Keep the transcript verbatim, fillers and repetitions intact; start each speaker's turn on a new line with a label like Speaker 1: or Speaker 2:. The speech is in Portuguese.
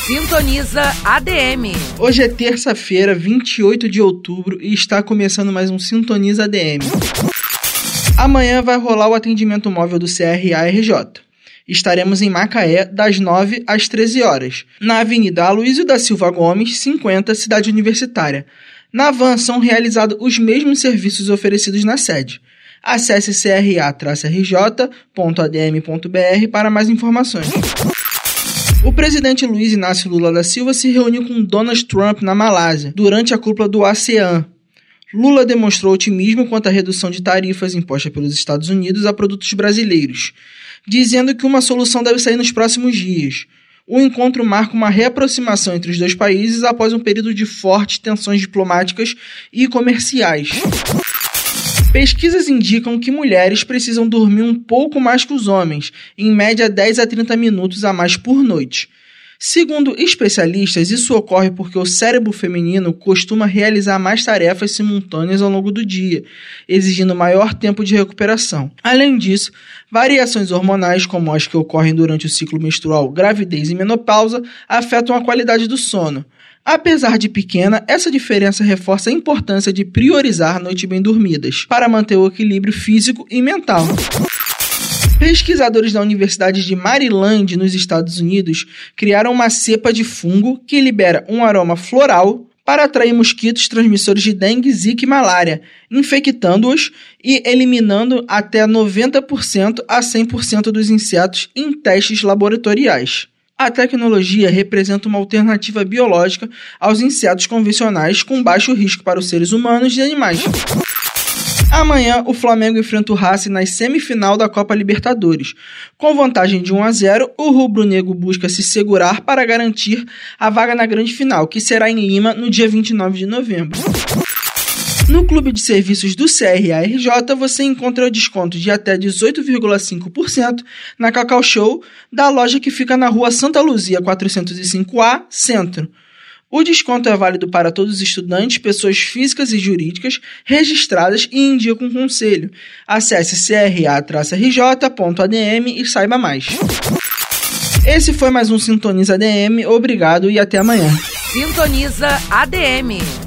Speaker 1: Sintoniza A D M.
Speaker 2: Hoje é terça-feira, vinte e oito de outubro, e está começando mais um Sintoniza A D M. Amanhã vai rolar o atendimento móvel do C R A R J. Estaremos em Macaé das nove às treze horas, na Avenida Aloysio da Silva Gomes, cinquenta, Cidade Universitária. Na van são realizados os mesmos serviços oferecidos na sede. Acesse c r a r j ponto a d m ponto b r para mais informações. O presidente Luiz Inácio Lula da Silva se reuniu com Donald Trump na Malásia, durante a cúpula do ASEAN. Lula demonstrou otimismo quanto à redução de tarifas impostas pelos Estados Unidos a produtos brasileiros, dizendo que uma solução deve sair nos próximos dias. O encontro marca uma reaproximação entre os dois países após um período de fortes tensões diplomáticas e comerciais. Pesquisas indicam que mulheres precisam dormir um pouco mais que os homens, em média dez a trinta minutos a mais por noite. Segundo especialistas, isso ocorre porque o cérebro feminino costuma realizar mais tarefas simultâneas ao longo do dia, exigindo maior tempo de recuperação. Além disso, variações hormonais, como as que ocorrem durante o ciclo menstrual, gravidez e menopausa, afetam a qualidade do sono. Apesar de pequena, essa diferença reforça a importância de priorizar noites bem dormidas, para manter o equilíbrio físico e mental. Pesquisadores da Universidade de Maryland, nos Estados Unidos, criaram uma cepa de fungo que libera um aroma floral para atrair mosquitos transmissores de dengue, zika e malária, infectando-os e eliminando até noventa por cento a cem por cento dos insetos em testes laboratoriais. A tecnologia representa uma alternativa biológica aos insetos convencionais com baixo risco para os seres humanos e animais. Amanhã, o Flamengo enfrenta o Racing na semifinal da Copa Libertadores. Com vantagem de um a zero, o rubro-negro busca se segurar para garantir a vaga na grande final, que será em Lima no dia vinte e nove de novembro. No Clube de Serviços do C R A R J, você encontra desconto de até dezoito vírgula cinco por cento na Cacau Show, da loja que fica na rua Santa Luzia quatrocentos e cinco A, Centro. O desconto é válido para todos os estudantes, pessoas físicas e jurídicas registradas e em dia com conselho. Acesse c r a r j ponto a d m e saiba mais. Esse foi mais um Sintoniza A D M. Obrigado e até amanhã.
Speaker 1: Sintoniza A D M.